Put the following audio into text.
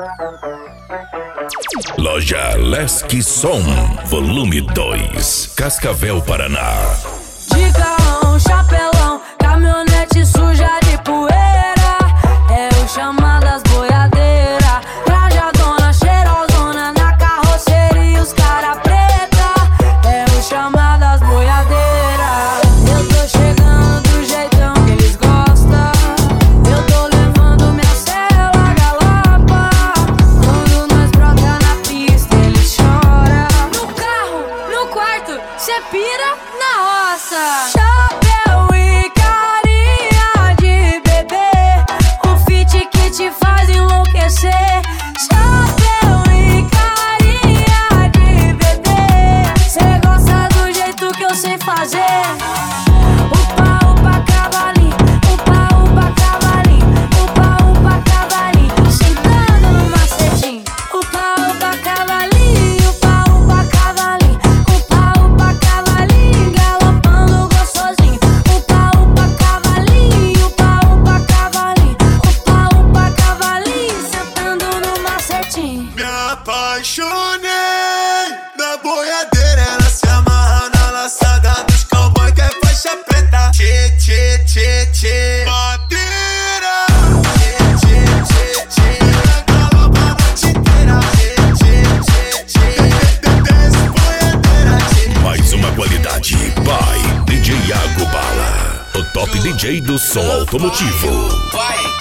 Loja Lesk Som, volume 2, Cascavel, Paraná. De carrão, chapelão, caminhonete suja de poeira. É o chamado das boiadeiras. Trajadona, cheirosona, na carroceria os cara preta. É o chamado das boiadeiras. Eu tô chegando do jeitão que eles gostam. Eu tô levando minha cela galopa. Quando nós brota na pista eles choram. No carro, no quarto, cê pira na roça. Chapéu e carinha de bebê, o fit que te faz enlouquecer. Chapéu e carinha de bebê, cê gosta do jeito que eu sei fazer. Upa, upa, cavalinho, upa, upa, cavalinho, upa, upa, cavalinho, sentando no macetinho. Upa, upa, cavalinho, upa, upa, cavalinho, upa, upa, cavalinho, galopando gostosinho. Upa, upa, cavalinho, upa, upa, cavalinho, upa, upa, cavalinho, sentando no macetinho. Me apaixonei na boiadeira, ela se amarra na laçada dos cowboy que é faixa preta. Tchê, tchê, tchê, tchê, madeira. Tchê, tchê, tchê, tchê, ela galopa a noite inteira. Tchê, tchê, tchê, tchê, desce boiadeira. Tchê, Mais uma qualidade by DJ Iago Bala, o top DJ do som automotivo. vai.